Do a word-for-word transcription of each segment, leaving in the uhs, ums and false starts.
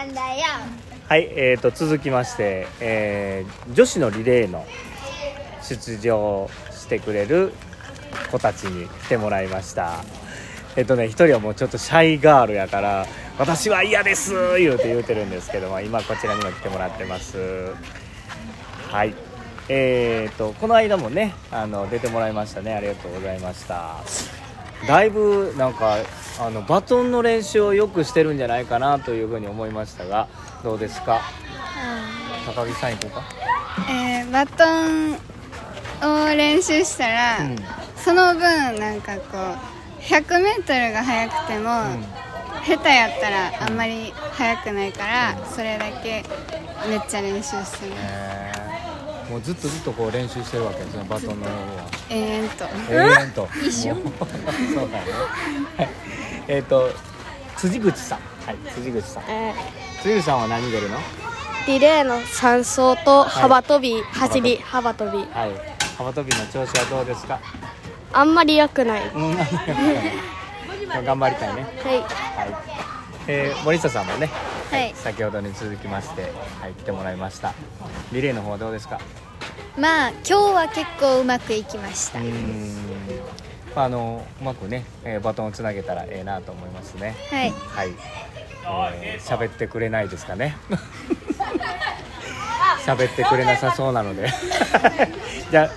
なんだよ。 はい、えーと続きまして、えー、女子のリレーの出場してくれる子たちに来てもらいました。えっとね、一人はもうちょっとシャイガールやから私は嫌です言うて言うてるんですけども、今こちらにも来てもらってます。はい、えーとこの間もねあの出てもらいましたね。ありがとうございました。だいぶなんかあのバトンの練習をよくしてるんじゃないかなというふうに思いましたが、どうですか？高木さんいこうか。 えー、バトンを練習したら、うん、その分なんかこう ひゃくメートル が速くても、うん、下手やったらあんまり速くないから、うん、それだけめっちゃ練習してる。 もうずっとずっとこう練習してるわけですね、バトンの方は。 永遠と永遠と一緒そうだねえっと辻口さん、はい、辻口さん、えー、辻口さんは何出るの？ リレーのさん走と幅跳び、はい、走り幅跳び、 はい、幅跳びの調子はどうですか？ あんまり良くない、 うん、頑張りたいね。 はい、 はい、えー、森下さんもね、 はい、 先ほどに続きまして、はい、来てもらいました。リレーの方はどうですか？ まあ今日は結構うまくいきました。 うーん、あのうまくね、えー、バトンをつなげたらええなと思いますね。 はい、 はい、えー、喋ってくれないですかね喋ってくれなさそうなのでじゃあ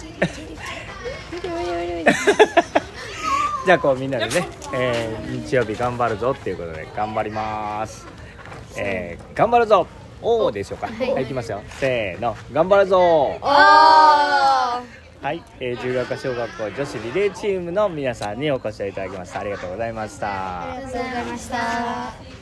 じゃあこうみんなでね、えー、日曜日頑張るぞっていうことで頑張ります。えー、頑張るぞおーでしょうか。はい、はい、いきますよ。せーの、頑張るぞおー。はい、えー、十ヶ丘小学校女子リレーチームの皆さんにお越しいただきました。ありがとうございました。 ありがとうございました。